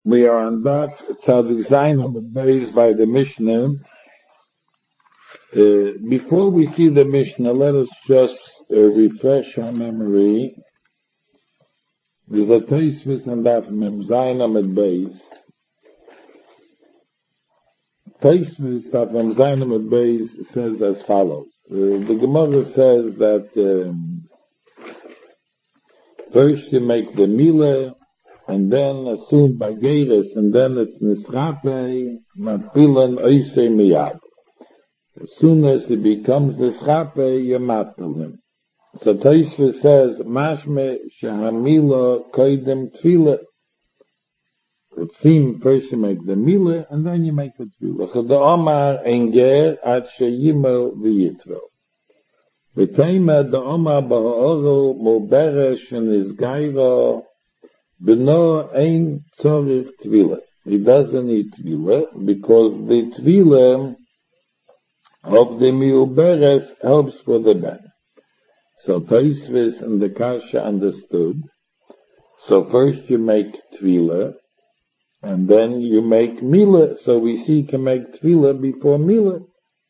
We are on that Tzadik Zayin based by the Mishnah. Before we see the Mishnah, let us just refresh our memory. There's a Tosfos and Daf Mem Zayin Amud Beis. Tosfos Daf Mem Zayin Amud Beis says as follows. The Gemara says that first you make the milah, and then assumed by Geiris, and then it's Nischape, Matpilan Oisei Miyad. As soon as it becomes Nischape, you matpil him. So Tosfos says, Mashme Shehamila Koidem Tfilah. It seems first you make the milah, and then you make the Tfilah. Chada Omar Enger Ad Sheyimel V'Yitro. V'teima da Omar Ba'oru Muberesh V'Nizgaira B'no ein tzorich tvila. He doesn't need tvila because the tvila of the miuberes helps for the ben. So Tosfos and the Kasha understood. So first you make tvila, and then you make milah. So we see you can make tvila before milah.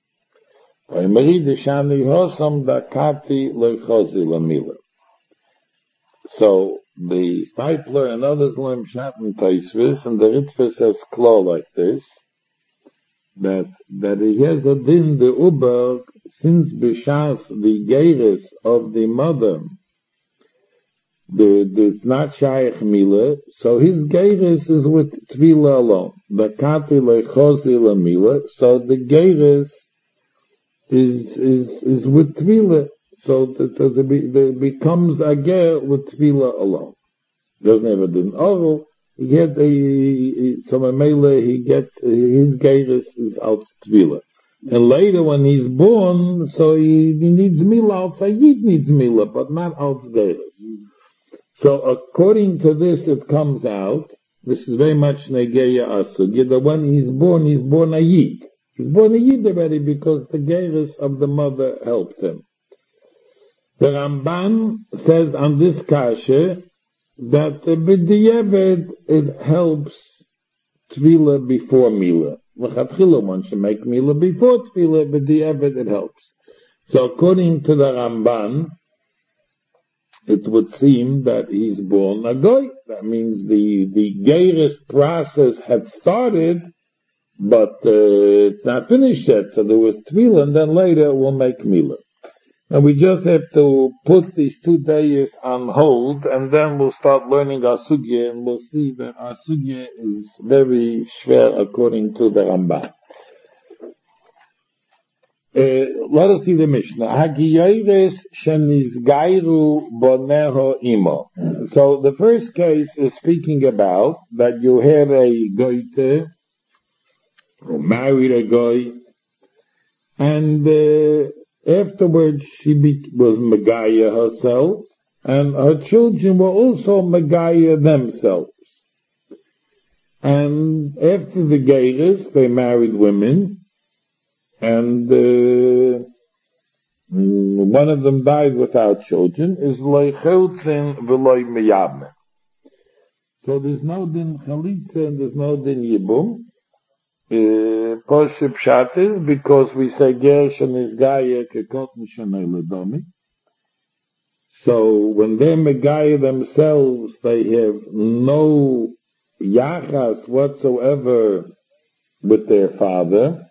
So the Stipler and others learn Pshat and Tosfos, and the Ritva says Klo like this, that he has a din, the Uber, since B'Shas, the Geiris of the mother, it's not Shaykh Milah, so his Geiris is with Tvila alone. The Kati Lechozi La Milah, so the Geiris is with Tvila. So that becomes a ger with tefillah alone. Doesn't have a din oral. He gets he gets his geiris is out tefillah. And later when he's born, so he needs milah. Out Sayyid needs milah, but not out geiris. So according to this, it comes out. This is very much negeya asug. That when he's born a yid. He's born a yid already because the geiris of the mother helped him. The Ramban says on this kasha that b'diavad it helps tefillah before milah. L'chatchila one should make milah before tefillah, b'diavad it helps. So according to the Ramban, it would seem that he's born a goy. That means the geiris process had started, but it's not finished yet. So there was tefillah, and then later we'll make milah. And we just have to put these 2 days on hold, and then we'll start learning our sugya, and we'll see that our sugya is very shver according to the Ramban. Let us see the Mishnah. Hagiyoires shenizgairu boneho imo. So the first case is speaking about that you have a goite, or married a goy, and afterwards, she was Megaya herself, and her children were also Megaya themselves. And after the Geiris, they married women, and one of them died without children, is Loi Cheltzin V'loi Meyabne. So there's no din Chalitza and there's no din Yibum. Poshib Pshat is because we say Gershon is Gaya Kekotn Shanei Ledomi. So when they're Megaya themselves, they have no yachas whatsoever with their father.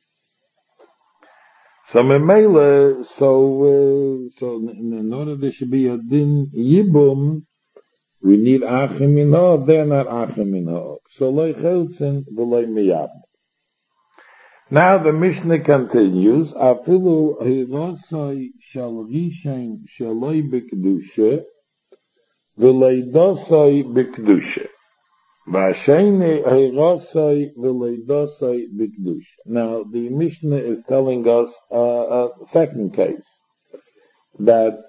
So Memela, so in order there should be a din Yibum, we need Achim in Ha'ab. They're not Achim in Ha'ab. So Loi Cheltzin V'loi Meyab. Now the Mishnah continues, Afilu hirosai shel rishain sheloi b'kedusha, v'leidosai b'kedusha. V'asheni hirosai v'leidosai b'kedusha. Now the Mishnah is telling us a second case, that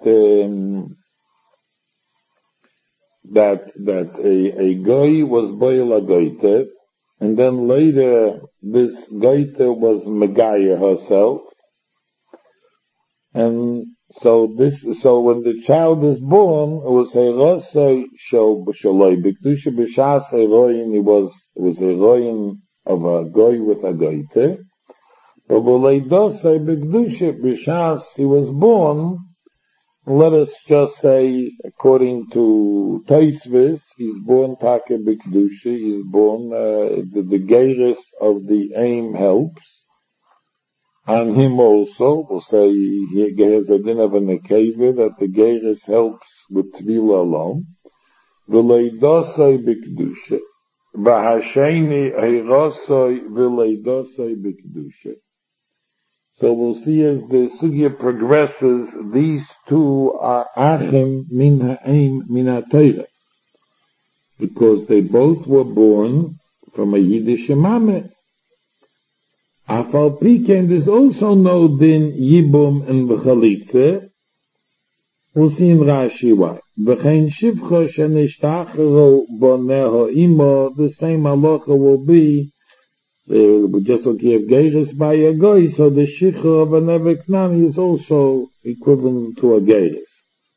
a goy was boil a goite, and then later this goite was Megaya herself, and So when the child is born, it was Herosei Shaloi B'Kedusha B'Shas Heroin. It was Heroin of a goy with a goite. But V'Leidosei B'Kedusha B'Shas he was born. Let us just say, according to Tosfos, he's born Take B'Kedusha. He's born the Geiris of the aim helps. On him also, we'll say he has a din of a nekeva that the Geiris helps with Tvila alone. V'leidosei b'kedusha. V'hasheni heirosei v'leidosei b'kedusha. So we'll see as the sugya progresses, these two are achim min ha'aim min ha'teirah. Because they both were born from a Yiddish mame. Afal Piken, there's also no din Yibum and V'chalitze. We'll see in Rashi why. V'chein shivcha shenishtachero boneho imo, the same halacha will be, just like you have geiris by a goy, so the shikha of an Eveknani is also equivalent to a geiris.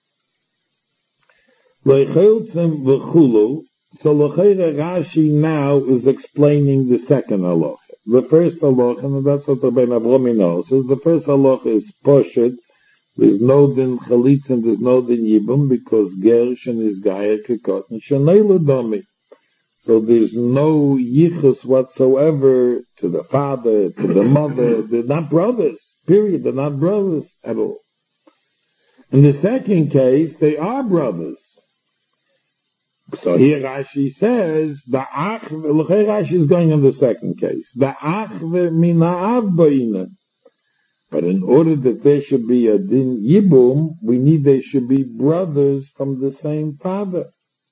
V'cheltzem v'chulu, so l'cheira Rashi now is explaining the second halacha. The first halacha, and that's what the Ben Avromi knows, is the first halacha is poshet. There's no din chalitz and there's no din yibum because gershon is gaya kekot and shenei domi. So there's no yichus whatsoever to the father, to the mother. They're not brothers. Period. They're not brothers at all. In the second case, they are brothers. So here Rashi says, Rashi is going on the second case. But in order that there should be a din yibum, we need they should be brothers from the same father.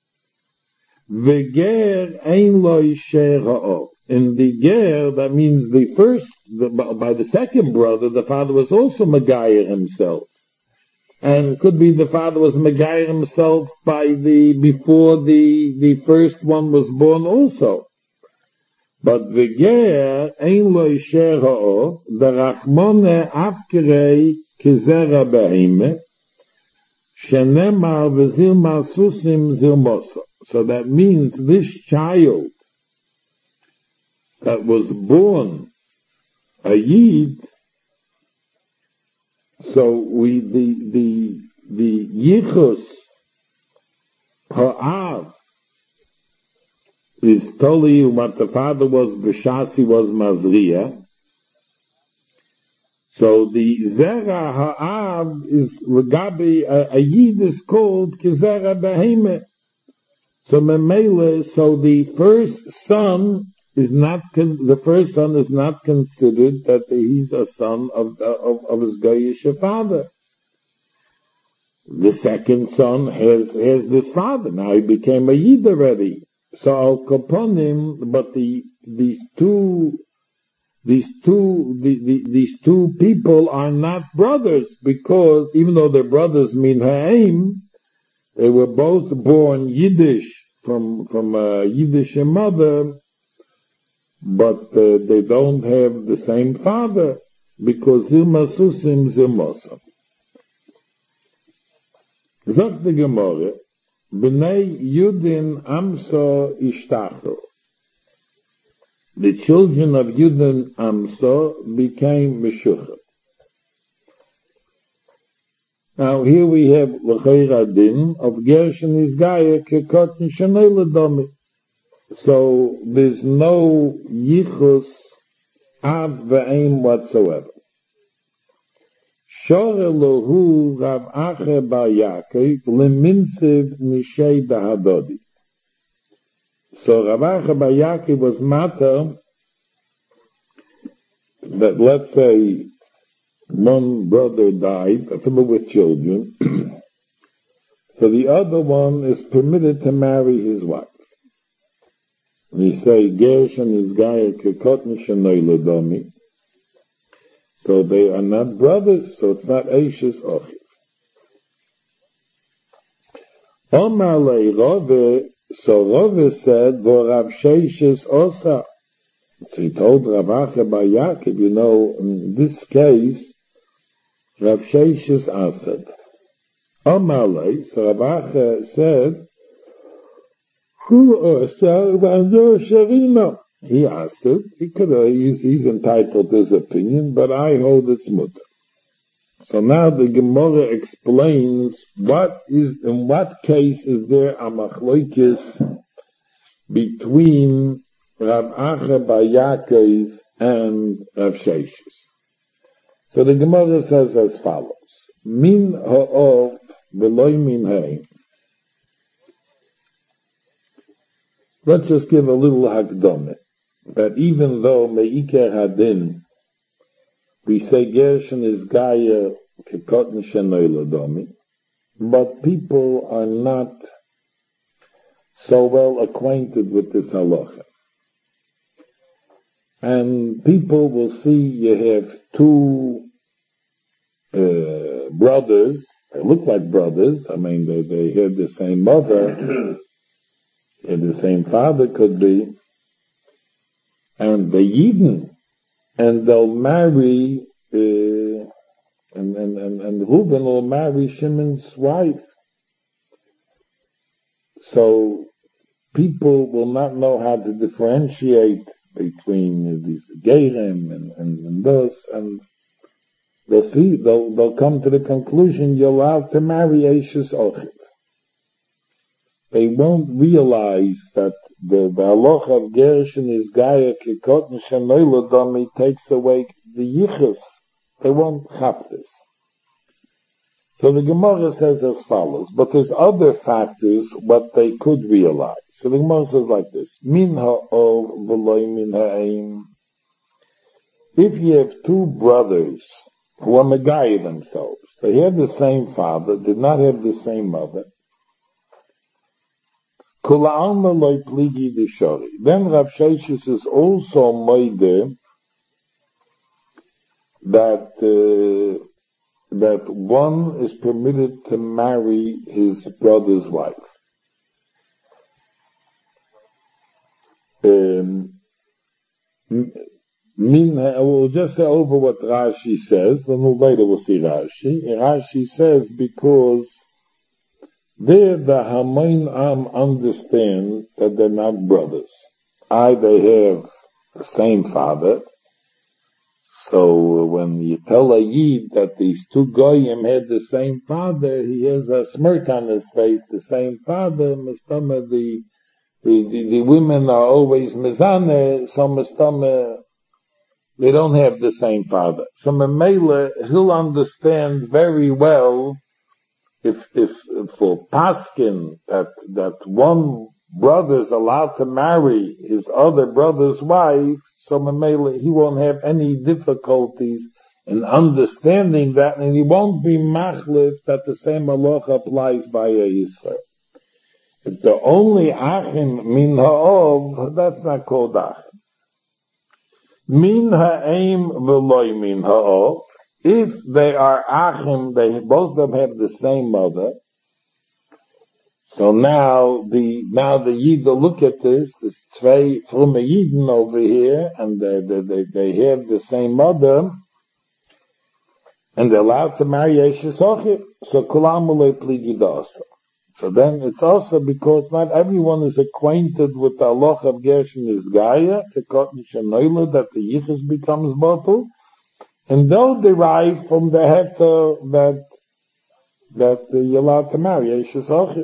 V'ger ein lo yisher ha'or. In the ger, that means by the second brother, the father was also Megayer himself. And could be the father was Megayer himself before the first one was born also. But the ger ein lo yisher ha'or, the rachmone afkerei kizera behime, shenemar v'zilma susim zilmoso. So that means this child that was born a Yid, so the Yichus Ha'av is totally what the father was, B'shasi was Mazriya. So the Zera Ha'av is Legabi, a Yid is called Kizera Behemeh. So Memele, so the first son is not considered that he's a son of his Goyish father. The second son has this father. Now he became a Yid already. So Al Kaponim, but these two people are not brothers, because even though they're brothers min ha'aim, they were both born Yiddish from a Yiddish mother, but they don't have the same father, because Zilma Susim Zilmosam. Zok the Gemara, B'nei Yudin Amso Ishtacho. The children of Yudin Amso became Meshuchah. Now here we have L'cheira Din of Gershon is Gaya Kekot Nishanei L'domi. So there's no Yichus Av Ve'im whatsoever. Shore Lohu Rav Acher Bar Yaakov Leminsiv Nishei Behadodi. So Rav Acher Bar Yaakov was matter that, let's say, one brother died, a fellow with children, so the other one is permitted to marry his wife. We say, Gershon is Gaya Kekotn Shanoi Lodomi. So they are not brothers, so it's not Eishes Ochiv. Omar Le Rove, so Rove said, Vorav Sheishes Osa. So he told Rav Acher Bar Yaakov, in this case, Rav Sheshes answered. Amalei, so Rav Acha said, he answered, he's entitled to his opinion, but I hold it's mutter. So now the Gemara explains in what case is there a machloikis between Rav Acha bar Yaakov and Rav Sheshes. So the Gemara says as follows: Min ha'ov v'loy min ha'im. Let's just give a little hakdamah that even though me'iker hadin we say Gershon is Gaya Kekotn Shenoy Ladomi, but people are not so well acquainted with this halacha. And people will see you have two brothers, they look like brothers, I mean they have the same mother, and the same father could be, and the Yidden, and they'll marry, and Reuben will marry Shimon's wife. So people will not know how to differentiate between these Gerim and those, and they'll come to the conclusion you're allowed to marry Eishes Ochiv. They won't realize that the halacha of Gershon is Gaya Kekotn Shenoy Ladomi takes away the yichus. They won't chap this. So the Gemara says as follows, but there's other factors what they could realize. So the Gemara says like this: Min ha'ov v'loy min ha'im. If you have two brothers who are megaya themselves, they have the same father, did not have the same mother, then Rav Sheshes is also moide that one is permitted to marry his brother's wife. We'll just say over what Rashi says, then later we'll see Rashi. Rashi says because there the Hamoin Am understands that they're not brothers. They have the same father. So when you tell a Yid that these two Goyim had the same father, he has a smirk on his face, the same father. Mistama, the women are always mizane, so Mistama, they don't have the same father. So Memela, he'll understand very well if for Paskin that one brother is allowed to marry his other brother's wife, so Memela, he won't have any difficulties in understanding that, and he won't be machlif that the same halacha applies by a Yisrael. If the only achim min ha'ov, that's not called achim. Min ha'im v'loy min ha'ov. If they are achim, they both of them have the same mother. So now the Yid will look at this zwei from a Yidden over here, and they have the same mother, and they're allowed to marry Eishes Ochiv. So kulam ulei pligi dasa. So then it's also because not everyone is acquainted with the halacha of Gershon is Gaya, Kekotn Shenoy, that the yichus becomes bottle, and they'll derive from the heter that you're allowed to marry Eishes Ochiv.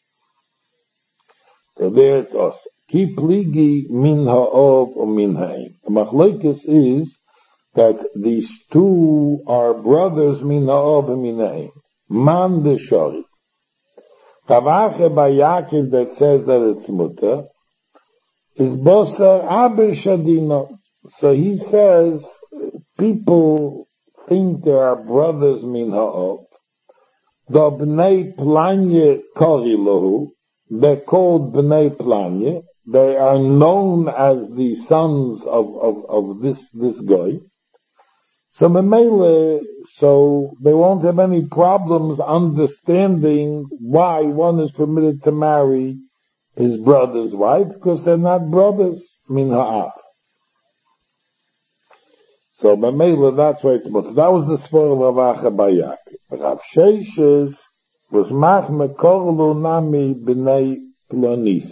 So there it's us. Ki pligi min ha'ov or min ha'im. The machlokes is that these two are brothers min ha'ov and min ha'im. Man de shori. Rav Acha bar Yaakov that says that it's mutter is bosar abe shadino. So he says people think there are brothers min ha'ov. Do bnei planye kori lohu. They're called Bnei Planya. They are known as the sons of this guy. So Memele, so they won't have any problems understanding why one is permitted to marry his brother's wife, because they're not brothers, min ha'af. So Mamela, that's why it's mutter. That was the Sfor of Rav Acha Bar Yaakov. Rav Sheshes was Machme Korlu Nami B'nei Plonis.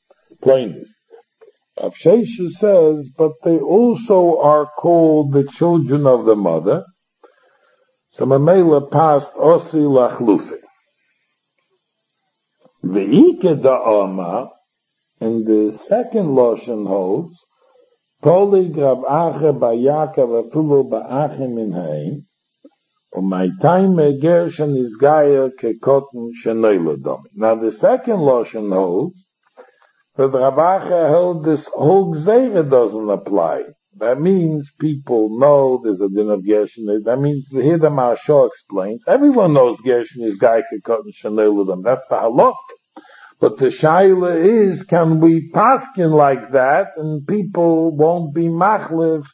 Rav Sheshes says, but they also are called the children of the mother. So Mamela passed Osi Lachlufi. The Ike Da'ama, in the second Lashon holds, Polig Rav Acha Bar Yaakov Afilu Ba'achim Min Haim, my time Gershon is Gaia Kekoten Shenoila Domi. Now the second Lashon holds that Rav Acha held this whole Gzeira doesn't apply. That means people know there's a din of Gershon. That means here the Maharsha explains, everyone knows Gershon is Gaia Kekoten Shenoila Domi. That's the halach. But the shaila is, can we paskin like that, and people won't be machlev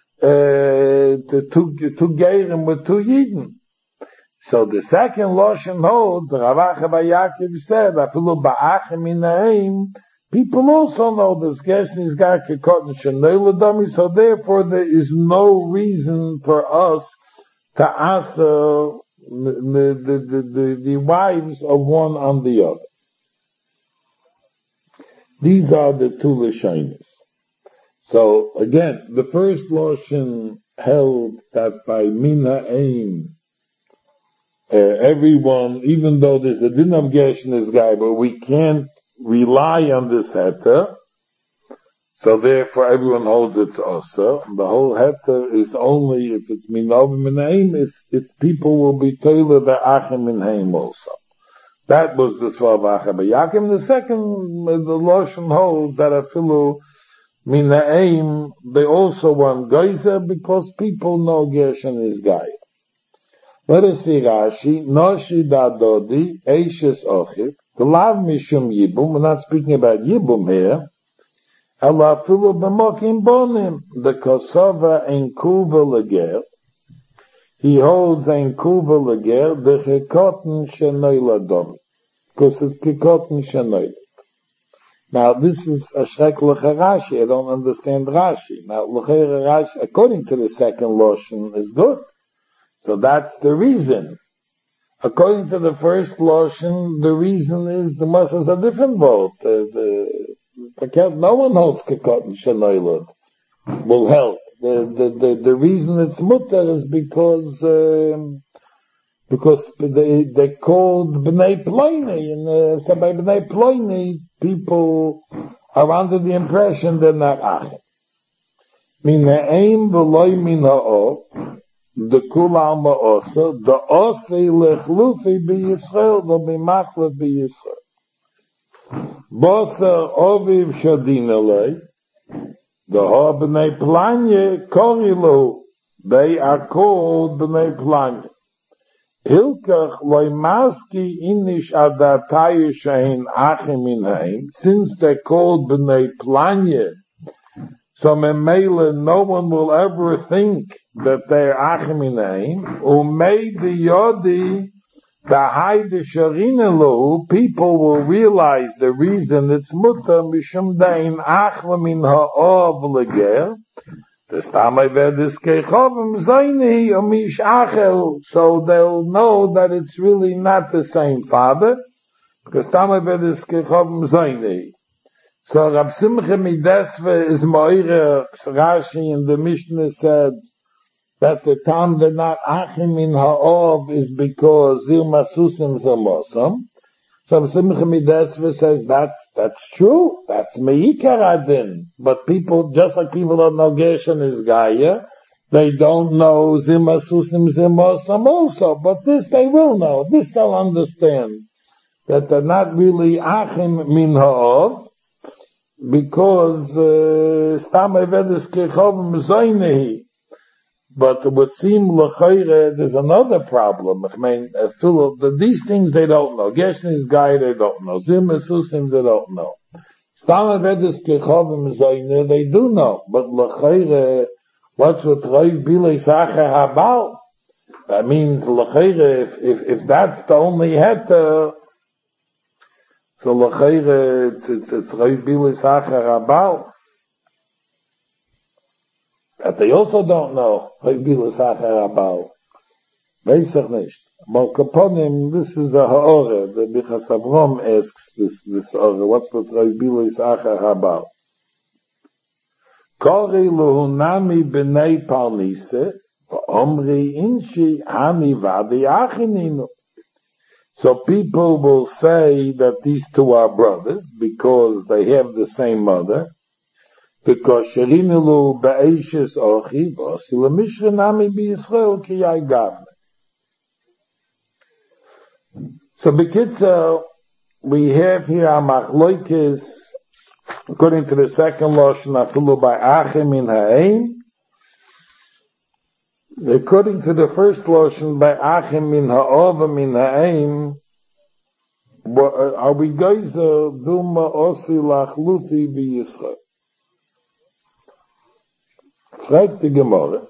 to geirim with two yidden. So the second lashon holds, Rav Acha Bar Yaakov said, afilu ba'achim inaim, people also know this Gershon is Gaia Kekoten Shenoila Domi, so therefore there is no reason for us to answer the wives of one on the other. These are the two Lashonos. So again, the first Lashon held that by Mina Aim, everyone, even though there's a din of Gershon is guy, but we can't rely on this heter, so therefore everyone holds it's also. The whole heter is only if it's Mina Aim, if people will be told their Achim Min Haim also. That was the Svar of Acha Bar Yaakov. The second, the Lashon holds that afilu Mina Aim, they also want Geyser because people know Gershon is Gaia. Let us see Rashi, Noshi Dadodi, Eishes Ochiv, Gelav Mishum Yibum, we're not speaking about Yibum here, Ela afilu B'mokim Bonim, the Kosova Ein Kuva Leger, he holds Ein Kuva Leger, the Kekoten Shenoila Domi. Because it's Kekoten Shenoila. Now this is a Shrek L'cha Rashi, I don't understand Rashi. Now L'cha Rashi, according to the second Lashon, is good. So that's the reason. According to the first Lashon, the reason is the Moshe is a different vote. No one holds Kekoten Shenoila will help. The reason it's mutter is because they called B'nai Ploini, and so by B'nai Ploini, people are under the impression they're not Achim. Min ha'eim v'loi min ha'ov, the kul alma osa, the osei lechlufi b'Yisrael, the b'machlef b'Yisrael. Bosa oviv shadinalei, the ha b'nai planye korilu, they are called b'nai planye. Hilkach loimaski inish adatayu shein achim in haim, since they're called b'nai planye, so memele no one will ever think that they're achim in haim, umei the yodi, the haide sharinelu, people will realize the reason it's mutter mishum dain achim in ha'ov leger, so they'll know that it's really not the same father, because so Rab Simcha Midesve is Moira Rashi, and the Mishnah said that the time they're not Achim in Ha'ov is because Zil Masusim Zamosam. So Simcha Midesve says that's true. That's Meikar Adin. But people, just like people don't know Gershon is Gaia, they don't know Zimasusim Zimosam also. But this they will know. This they'll understand. That they're not really Achim Min Ha'ov, because Stam Evedis Kechovim Zoinehi. But it would seem l'chayre there's another problem. I mean, these things they don't know. Gershon is Gaia they don't know. Zim Esusim they don't know. Stam Evedis Kechovim Zoine they do know. But l'chayre, what's with Reiv Bilei Sacher Habal? That means l'chayre, if that's the only heter, so l'chayre it's Reiv Bilei Sacher Habal. But they also don't know Bilas Achar Habal. Weiß ich nicht. Mal Kaponim, this is a ha'ore. The Bichas Avrom asks this ha'ore. What's with Bilas Achar Habal? Kori luhunami b'nei parnise, v'omri inshi hani vadi achininu. So people will say that these two are brothers because they have the same mother. Because Sherinulu Ba'eshes Ochi Vosila Mishranami B'Yisrael Kiyai Gavne. So B'Kitzel, we have here a Machloikis, according to the second Lashon, Afilu by Achim in Ha'im. According to the first Lashon, by Achim in Ha'ovam in Ha'im, are we Geiser Duma Osi Lachluti B'Yisrael? Fragt die Gemara.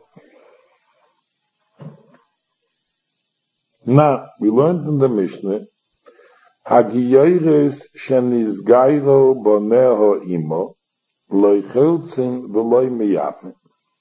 Now, we learned in the Mishnah, Hagiyeres shenis gairo boneho imo, loy cheltzin v'loy miyapim.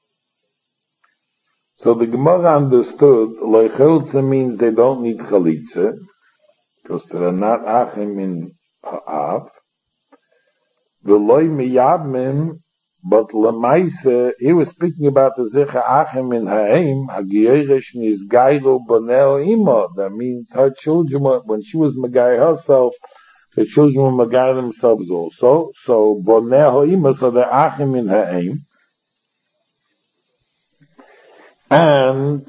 So the Gemara understood, loy cheltzin means they don't need chalitza, because they are not achim in ha'av, v'loy miyapim. But Lamaise, he was speaking about the Zecha Achim in Ha'im, Hagiyeresh nis Gairo Boneo Imo. That means her children, when she was Magai herself, the children were Magai themselves also. So Boneo Imo, so they're Achim in Ha'im. And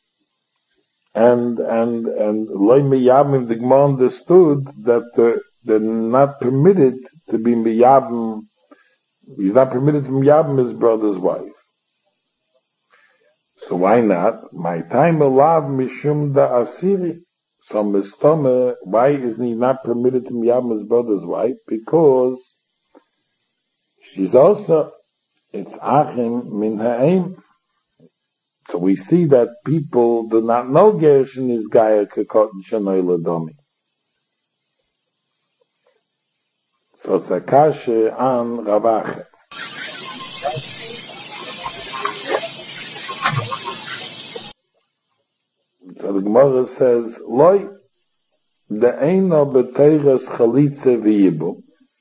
Loi Miyabim, the Gemara understood that they're not permitted to be Miyabim. He's not permitted to miyabim his brother's wife. So why not? My time alav mishum da asiri. So mistome, why isn't he not permitted to miyabim his brother's wife? Because she's also, it's achim min ha'im. So we see that people do not know Gershon is Gaya Kekot Shanoi Ladomi. So it's a kashe on Ravache. So the Gemara says, Loi, the Eino B'Teiras Chalitze V'Yibu.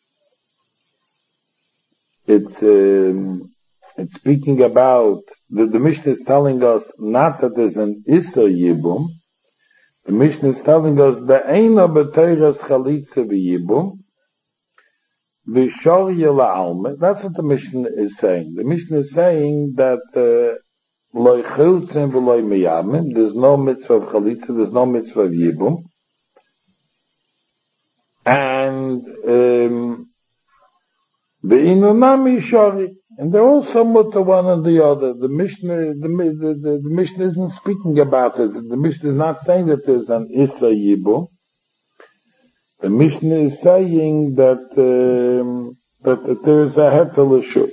It's speaking about, the Mishnah is telling us not that there's an Issa Yibum. The Mishnah is telling us, the Eino B'Teiras Chalitze V'Yibu. That's what the Mishnah is saying. The Mishnah is saying that loy chiltzim v'loy miyamim, there's no mitzvah of chalitza, there's no mitzvah of yibum, and v'inunami shari, and they're also mutter one and the other. The Mishnah, the Mishnah isn't speaking about it. The Mishnah is not saying that there's an issa yibum. The Mishnah is saying that there's a hetel shuk.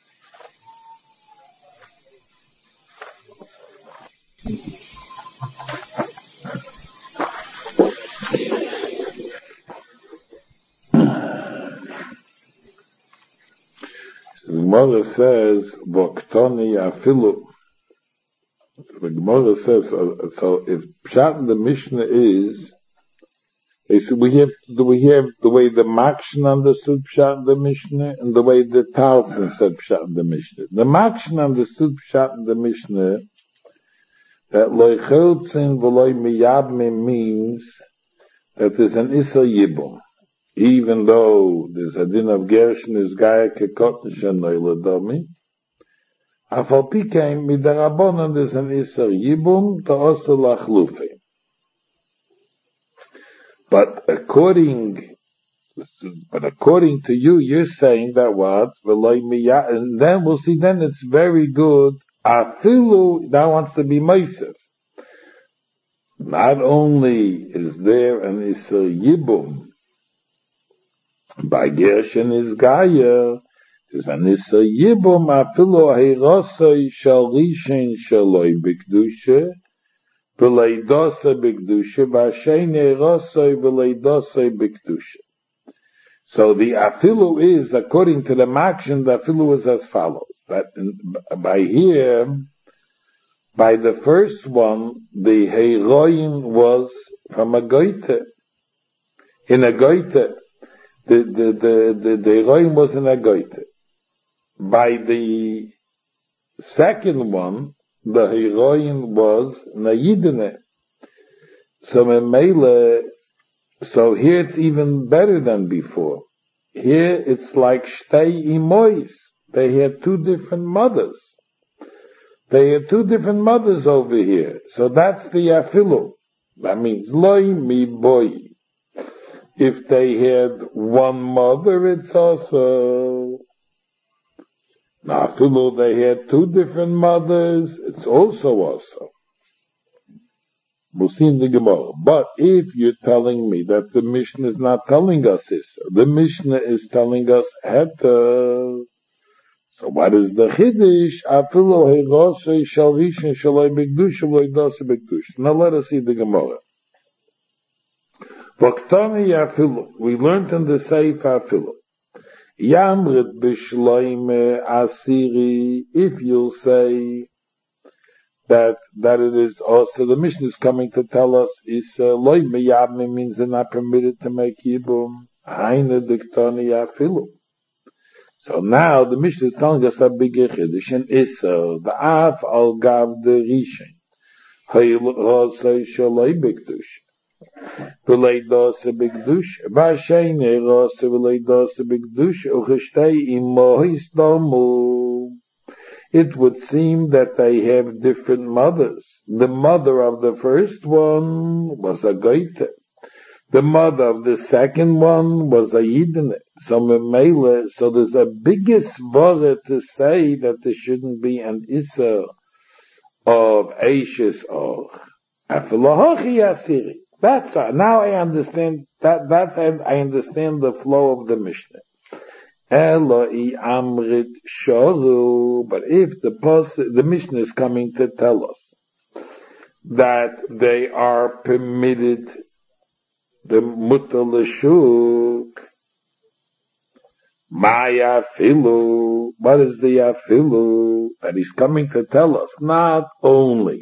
The Gemara says, "Voktoni afilu." The Gemara says, so if Pshat in the Mishnah is, we have the way the Makshan understood Pshat in the Mishnah and the way the Tarfon said Pshat in the Mishnah. The Makshan understood Pshat in the Mishnah that loy cheltzin v'loy miyabim means that there's an Issa Yibum. Even though there's a din of Gershon is Gaya Kekot Shanoi Ladomi, Afal Pikein midarabonon there's an Issa Yibum to also lachlufi. But according to you, you're saying that what? And then we'll see, then it's very good. Afilu now wants to be Meisef. Not only is there an Issa Yibum, by Gershon is Gaya, there's an Issa Yibum, Afilu Heirosoi Shal Rishin Shaloi B'Kedusha, V'leidosei b'kedusha, v'asheini rosei v'leidosei b'kedusha. So the afilu is, according to the Makshan, the afilu is as follows. But by here, by the first one, the heroin was from a goite. In a goite, the heroin was in a goite. By the second one, the heroin was Nayidene. So here it's even better than before. Here it's like Shtei Imois. They had two different mothers. They had two different mothers over here. So that's the Afilu. That means Loi Mi Boy. If they had one mother, it's also Afilu. They had two different mothers, it's also. We'll see in the Gemara. But if you're telling me that the Mishnah is not telling us this, the Mishnah is telling us Heta. So what is the Chiddush? Afilu heirosei shel rishon shaloi b'kedusha v'lo idosei b'kedusha. Now let us see the Gemara. V'ktani afilu. We learned in the Seif Afilu. Yamrit b'shloime asiri. If you'll say that it is also, the Mishnah is coming to tell us, is loy meyabme means they're not permitted to make yibum. Haine diktani afilu. So now the Mishnah is telling us a big chiddush, and Issa, the af al gav the rishon, ha'ilosei shaloi b'kedusha, v'lei dosei b'kedusha, v'ashein erosei v'lei dosei b'kedusha, u'cheshtei imohis domu. It would seem that they have different mothers. The mother of the first one was a goite. The mother of the second one was a yidin. So there's a biggest svara to say that there shouldn't be an issa of Eishes or Afilahachi Asiri. That's right. Now I understand I understand the flow of the Mishnah. Eloi Amrit Shoru. But if the Mishnah is coming to tell us that they are permitted the mutalashuk, Maya Filu. What is the Afilu? That he's coming to tell us. Not only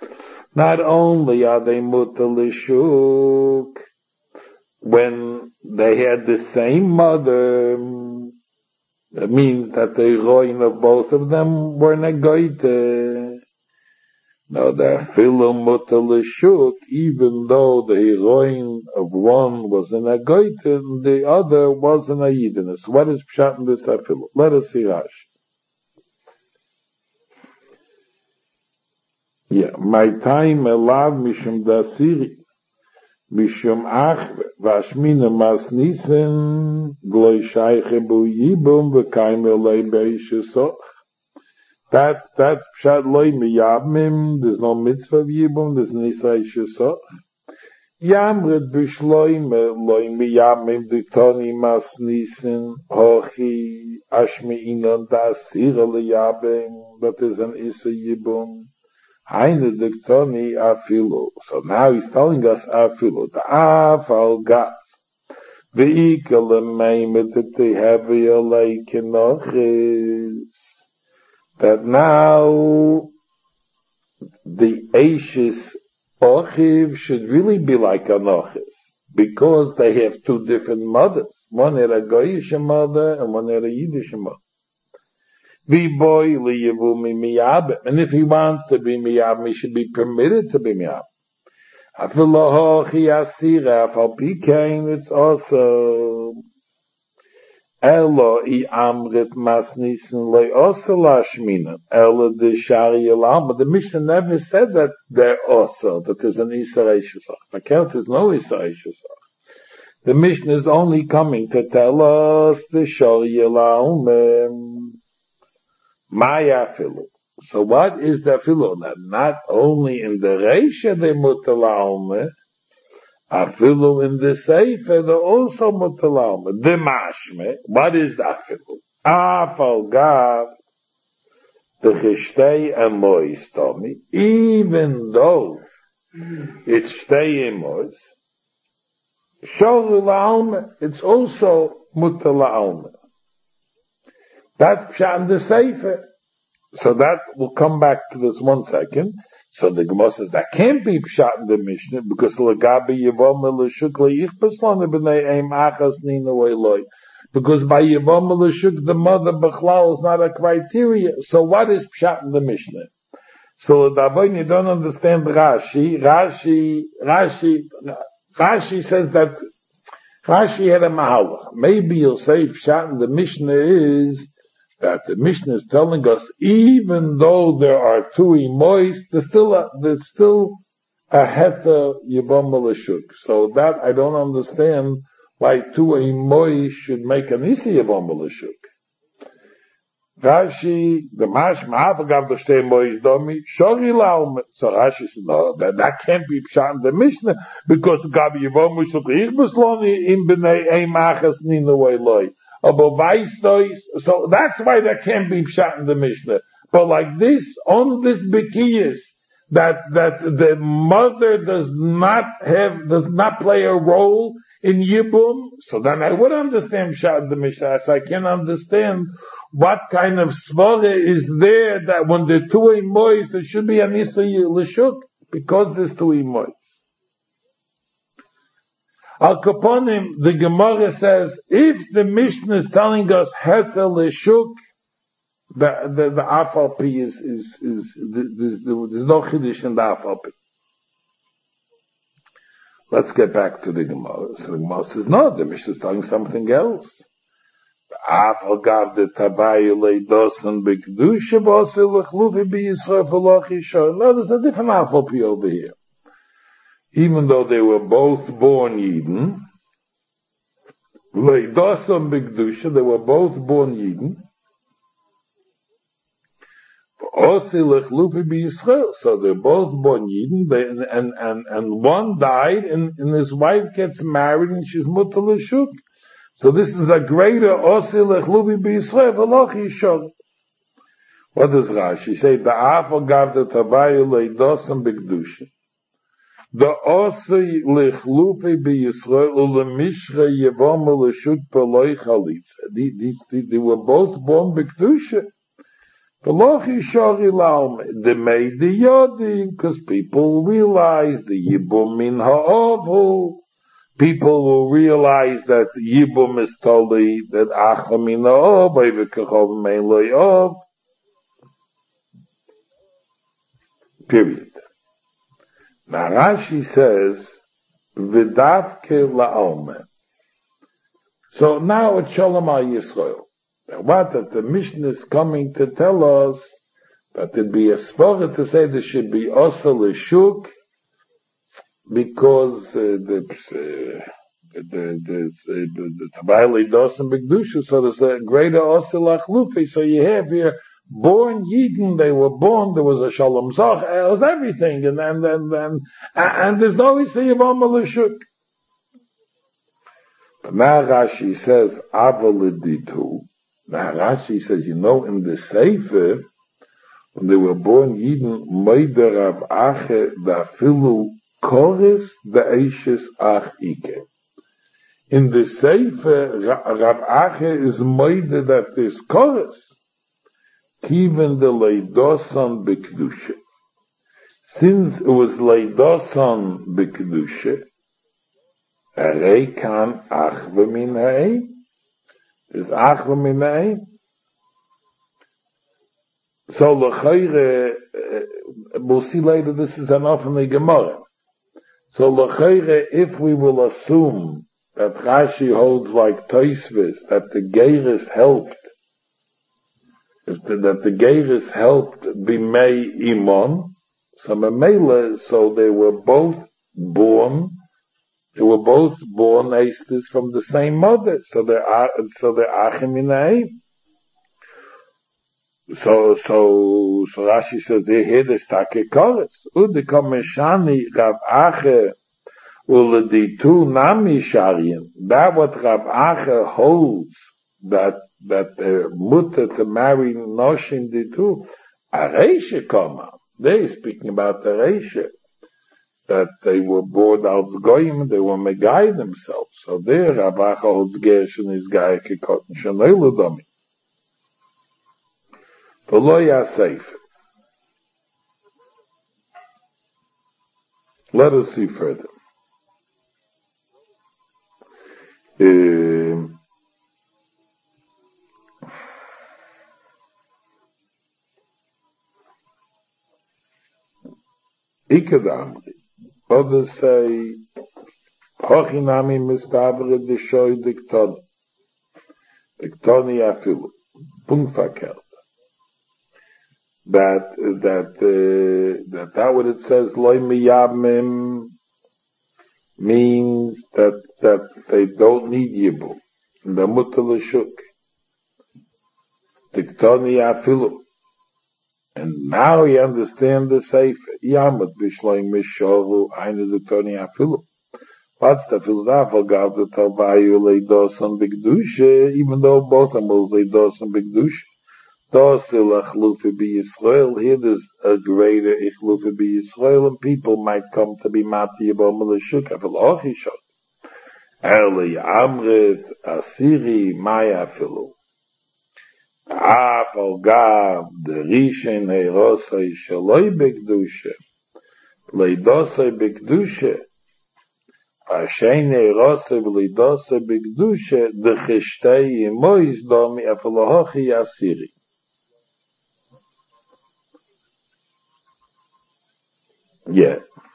are they mutalashuk when they had the same mother. That means that the heroine of both of them were negated. Now the Afilu mutalashuk, even though the heroine of one was an agoite and the other was an ayidinus. What is pshat in this Afilu? Let us see Rashi. Yeah, my time elav mishum dasiri, mishum achve, vashmina mas nisen, gloi shayche bu yibum, v'kaim elei beishesoch. That's pshat loy miyabmim. There's no mitzvah of yibum. There's nisay shesoch. Yamred b'shloim loy miyabmim diktoni mas nisin hochi ashmi inon dasira liyabim. That is an isa yibum. Haine diktoni afilu. So now he's telling us afilu. The afal gaf. V'ikal emeimet tehevi alei kenochis. That now the Eishes Ochiv should really be like Anochis, because they have two different mothers. One had a Goyish mother and one had a Yiddish mother. And if he wants to be Miyab, he should be permitted to be Miyab. It's also Elo I amrit mas nisen loy osa lashmina. Elo de shari yalam. But the Mishnah never said that they're osa, that there's an Isar Eishesach. The count is no Isar Eishesach. The Mishnah is only coming to tell us the shari yalam. Maya filu. So what is the filu? Not only in the Reisha they mutalaume, Afilu in the Sefer, they're also mutalam. The mashme, what is the afilu? Afal gav, the chishtei emois tomi, even though it's shtei emois, sholu la'alme, it's also mutalam. That's Pshat in the Sefer. So that, we'll come back to this 1 second. So the Gemara says that can't be Pshat in the Mishnah because Lagabi Yavom L'Shuk Le'ich Beslana B'nei Eim Achas Nina We'loi. Because by Yavom L'Shuk the mother B'chlal is not a criteria. So what is Pshat in the Mishnah? So Davoin, you don't understand Rashi. Rashi says that Rashi had a mahalach. Maybe you'll say Pshat in the Mishnah is that the Mishnah is telling us even though there are 2 imois, there's still a heta Yibam L'Shuk. So that I don't understand why 2 imois should make an isi Yibam L'Shuk. Rashi, the mashma gav the shtei mois domi shori laum. So Rashi said, no, that can't be Pshat in the Mishnah because gav Yibam L'Shuk ich besloni im b'nei ein machas nina weiloi. So that's why there can't be Pshat in the Mishnah. But like this, on this Bikiyas, that the mother does not play a role in Yibum, so then I would understand Pshat in the Mishnah. So I can understand what kind of svara is there that when the 2 imois, there should be an Issa L'Shuk, because there's 2 imois. Al Kaponim, the Gemara says, if the Mishnah is telling us Heta L'Shuk, the Afal Pi there's no Chiddush in the Afal Pi. Let's get back to the Gemara. So the Gemara says, no, the Mishnah is telling something else. Afal Gav the Tabayu Leidosan B'Kedusha B'Osir L'Chlufi B'Yisrael V'Loch Yishor. No, there's a different Afal Pi over here. Even though they were both born Yidden, Leidosan B'Kedusha, they were both born Yidden, V'Osir L'Chlufi B'Yisrael, so they're both born Yidden, and one died, and his wife gets married, and she's Mutter L'Shuk. So this is a greater Osir L'Chlufi B'Yisrael V'Loch Yishor. What does Rashi say? The Afal Gav the Tabayu Leidosan B'Kedusha. The Osir L'Chlufi B'Yisrael U'Lemishra Yevom L'Shuk P'Loi Chalitza. They were both born B'Kedusha. V'Loch Yishor Ilalme. They made the Yodim, because people realize the Yibum Min Ha'ovu. People will realize that Yibum is totally that Acham Min Ha'ov, V'Kachov Mein Lo'ov. Period. Now Rashi says, V'davke la'alme. So now it's Shalom Yisrael. Now what that the Mishnah is coming to tell us, that there'd be a svara to say there should be Osir L'Shuk, because the Tabayu Leidosan B'Kedusha, so there's a greater Osir L'Chlufi. So you have here born Yidden, they were born, there was a Shalom Zach, it was everything, and there's no Issa Yibam L'Shuk. But now Rashi says, Avaliditu. Now Rashi says, in the Sefer, when they were born Yidden, Moider Rav Ache Dafilu Chorus De'eshes Ach Ike. In the Sefer, Rav Ache is Moider that there's chorus. Even the Leidosan B'Kedusha. Since it was Leidosan B'Kedusha, Arei kan Achva Min Ha'ei. Is Achva Min Ha'ei. So L'chayre, we'll see later, this is enough in the Gemara. So L'chayre, if we will assume that Rashi holds like Tosfos, that the Geiris helped, that the Geiris helped Bimei Imon, so they were both born Estes from the same mother, so they're Achim Minai. So Rashi says, here there's Take Koretz. Udikom Meshani Rav Ache Uleditu Nami Sharian. That what Rav Ache holds, that mutter to marry Noshim Ditu, Areisha Koma. They're speaking about the Areisha. That they were born out Goyim, they were Megai themselves. So there Rav Ache holds Gershon is Gai Kekot Shanoilu Domi. V'lo yasef. Let us see further. Ikadamri. Others say, Hochinami mistabre deshoy dikton. Diktoni afilu. Punkt verkehrt. That what it says, loy miyabmim, means that they don't need Yibum. The mutal shuk. Diktoni afilu. And now you understand the Sefer. Yamad bishloim mishoru eine diktoni afilu. What's the Philadelphia God the Talbayu leidos on bigdusha, even though both animals leidos on bigdusha. Dosil achlufi bi Yisrael. Here there's a greater ichlufi bi Yisrael, and people might come to be mati yibom l'shuk afil ochishot. Eli amrit asiri maya afilu. Afal gav the rishen heirosai shaloi bigdusha. Leidosai bigdusha. Ashen heirosai v'leidosai bigdusha. The chishtei yimois domi afil ochi asiri. Yeah.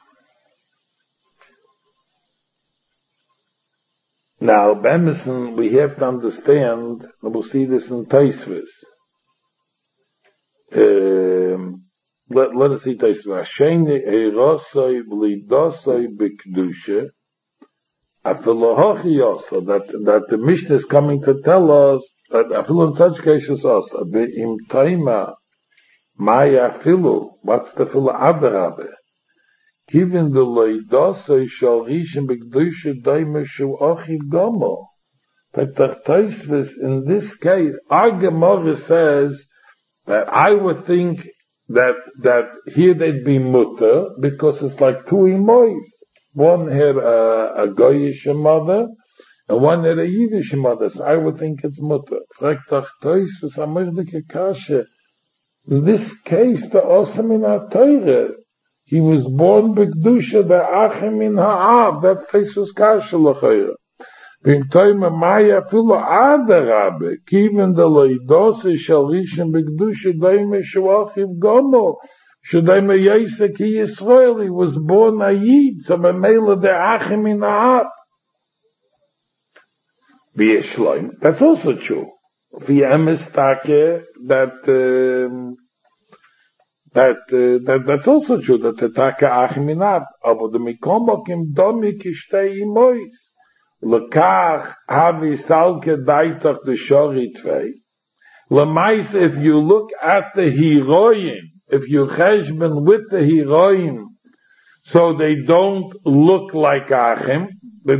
Now, Bemison, we have to understand, and we'll see this in Taisvis. Let us see Taisvis. Hasheni eirosai v'lidosai b'kedusha, afilohochi also, that the Mishnah is coming to tell us that afilo in such cases also, be'im taima, maya afilu, what's the filo adarabe? Given the leidosai shall rishim b'kedusha daimishu achiv gomo. But Taisvis, in this case, our Gemara says that I would think that here they'd be mutter because it's like two imois. One had a goyish mother and one had a Yiddish mother. So I would think it's mutter. In this case, the Osam in HaTorah, he was born b'kedusha be'achim in ha'av. That face was kasha l'chayra. B'im toima maya filo adarabe. Kiven de loidose shal rishim b'kedusha daime shuachiv gomo. Shadaime yisa ki Yisrael. He was born a Yid. So memela de achim in ha'av. B'yeshloim. That's also true. V'yemes take that's also true, that the taka achiminat, aber the mikomokim domi kishtei imois. Lekach havi salke daitach the shori tvei. Lemais, if you look at the heroim, if you cheshben with the heroim, so they don't look like achim, and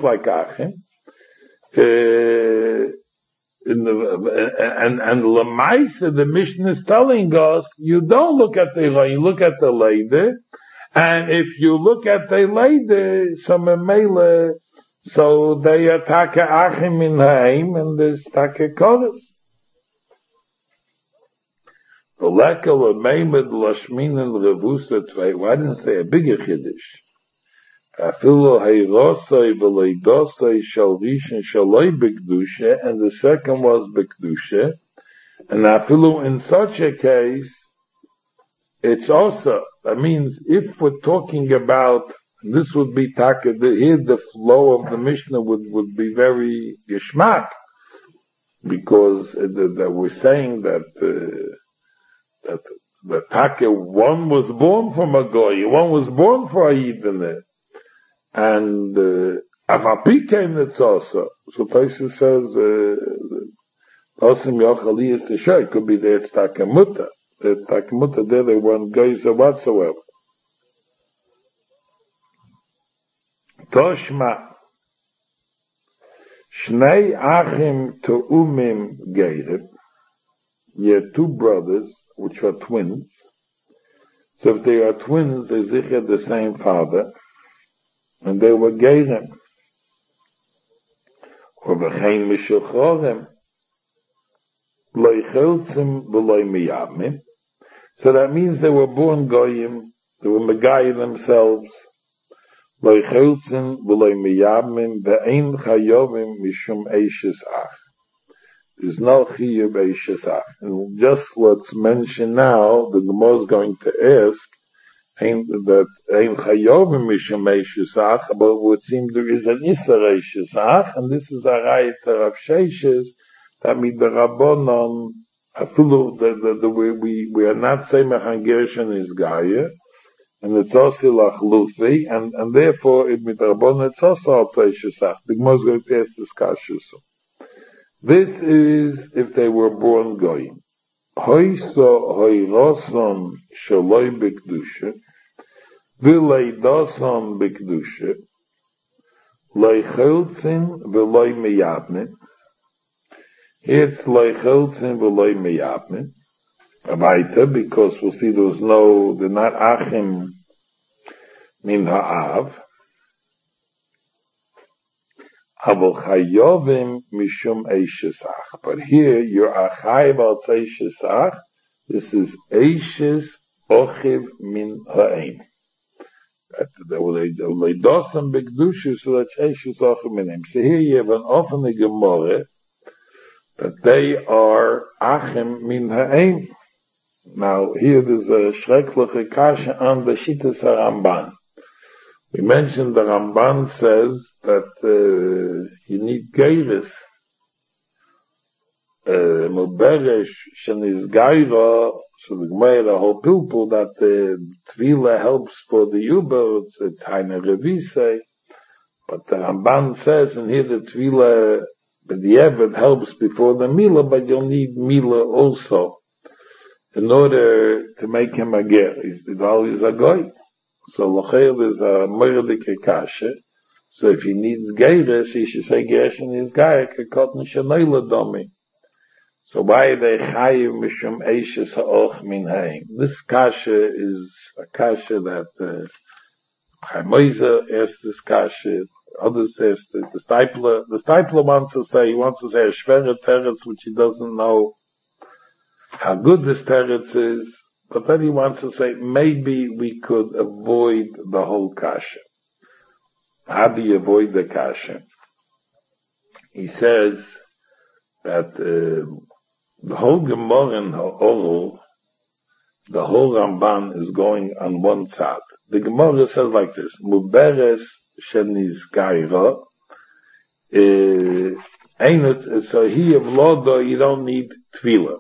Lamaisa, the Mishnah is telling us, you don't look at the Heroim, you look at the lady, and if you look at the lady, so they attack Achim in Haim, and there's Taka Kodesh. The Lekel of Meimed Lashmin and Revusa Tvei, why didn't say a bigger Chiddush? Afilu heirosai v'leidosai shal rishon shaloi b'kedusha, and the second was b'kedusha. And afilu in such a case, it's also, that means if we're talking about, this would be taka, here the flow of the Mishnah would be very geshmak, because that we're saying that the taka, one was born from a goy, one was born for a yidin. And Avapi came that's also. So Taisa says Osim Yochali is the show. It could be there it's Takamuta. It's Takamuta there they weren't Geyser whatsoever. Toshma Shnei Achim Te'umim Geirim. You had two brothers which are twins. So if they are twins, they zicher the same father. And they were geirim. Or v'chein mishuchorim. Loicheltzim v'loi miyamim. So that means they were born goyim, they were megayim themselves. Loicheltzim v'loi miyamim ve'ein chayovim mishum eishes ach. There's no chiyuv eishes ach. And just let's mention now, the Gemara is going to ask, that ein chayovim mishum eishes ach, but it would seem there is an isser eishes ach, and this is a raya to Rav Sheshes, that means the Rabbanon, we are not saying Mechangerishan is Gaia, and it's also Lachlufi, and therefore, it with Rabbanon, it's also Al-Teishesach. The Gemara is going to ask this kasha. This is if they were born Goyim. Hoyso hoyroson shaloi b'kedusha, v'leidoson b'kedusha, leicheltzin v'loi meyabnin. It's leicheltzin v'loi meyabnin. Avaita, because we'll see they're not achim min ha'av. Aval chayovim mishum eishes ach. But here, you're achayiv al eishes ach. This is eishes ochiv min ha'ein. They dosan b'kedusha, so that's eishes ochiv min ha'ein. So here you have an offene gemara that they are achim min ha'ein. Now, here there's a schreckliche kasha on the Shittas HaRamban. We mentioned the Ramban says that you need geiris. Muberesh shenis gaira, so the Gemara, the whole people, that Tvila helps for the Yuba, it's Haine Revise. But the Ramban says, and here the Tvila, but the Eved helps before the Mila, but you'll need Mila also, in order to make him a ger. He's always a goy. So Lochel is a Mordeke Kasha. So if he needs Geiris, he should say Gershon is Gaia, Kekotn Shanoila Domi. So why are they Chayiv Mishum Eishes Ha'och Min Haim? This Kasha is a Kasha that Chaim Moiser asked this Kasha, others asked it. The Stipler wants to say a Shveret Teretz, which he doesn't know how good this Teretz is. But then he wants to say, maybe we could avoid the whole kasha. How do you avoid the kasha? He says that the whole Gemara in Ha'orul, the whole Ramban is going on one side. The Gemara says like this, Muberes shenis gaira, so here of Lodo, you don't need Tvila.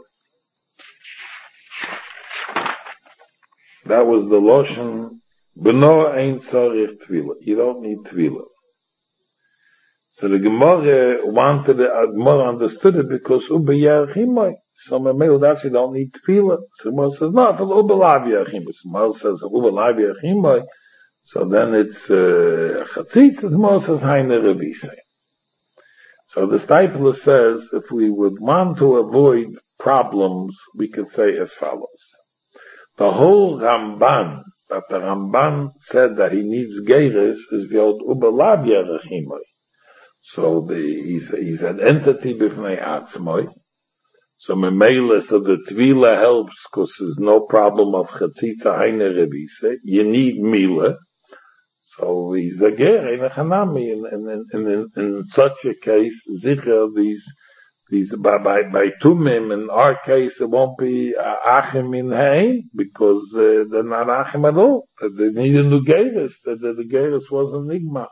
That was the Loshen, B'no ein tzarich tvila. You don't need tvila. So the Gemara understood it because Ube Yerachimai. So Memel actually don't need tvila. So Gemara says, no, it's Ube Lav Yerachimai. So Gemara says, Ube Lav Yerachimai. So then it's Chatzitz, so Gemara says, Haine Revise. So the Stipler says, if we would want to avoid problems, we could say as follows. The whole Ramban, that the Ramban said that he needs Geiris, is V'yod Ubalav Yerachimoi. So he's an entity b'fnei Atzmoi. So Memela, so the Tvila helps, because there's no problem of Chatzitza Haine Revise. You need Mila. So he's a Ger, in a Chanami. In such a case, Zicher, these by Tumim, in our case, it won't be Achim in Hain, because they're not Achim at all. They need a new Geiris. The Geiris was an Nigma.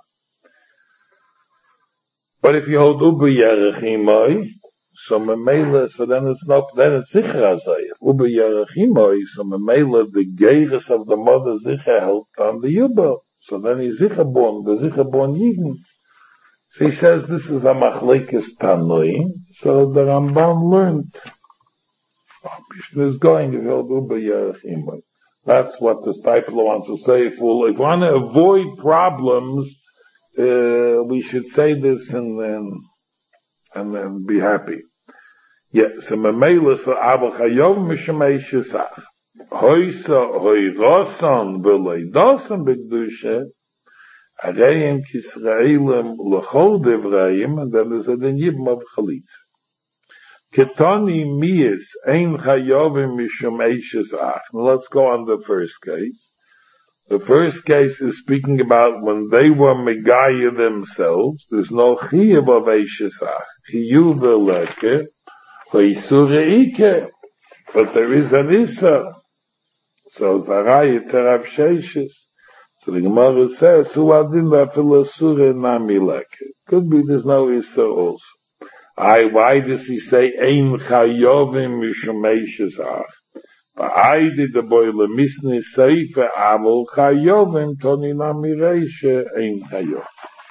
But if you hold Uber Yerachimoi, so Memela, so then it's Zicher Azayah. Uber Yerachimoi, so Memela, the Geiris of the mother Zicher helped on the Yuba. So then he's Zicher born, the Zicher born Yidin. So he says this is a machlekes Tanoi. So the Ramban learned. Mishnah is going to hold Uber Yerachimoi. That's what the Stipler wants to say. If we want to avoid problems, we should say this and then be happy. Yeah, so Memela, so Abel Chayov Mishmei Shesach. Hoysa Hoyrosan V'Leidosan B'Kedusha Areim Kisraelim L'Chol Devraim, and then there's a Yibim of Chalitza. Ketoni miyis ein chayovim mishum eishes ach. Now let's go on the first case. The first case is speaking about when they were megaya themselves. There's no chiyuv of eishes ach. Chiyuv veleke, v'isur ike. But there is an issa. So Zaraya terav sheishes. So the Gemara says, "Hu adin la'afil asura nami leke." Could be there's no issa also. Why does he say ein chayovim mishum eishes ach? I did the boy lemisne seife avol chayovim toni nami reishe ein chayov.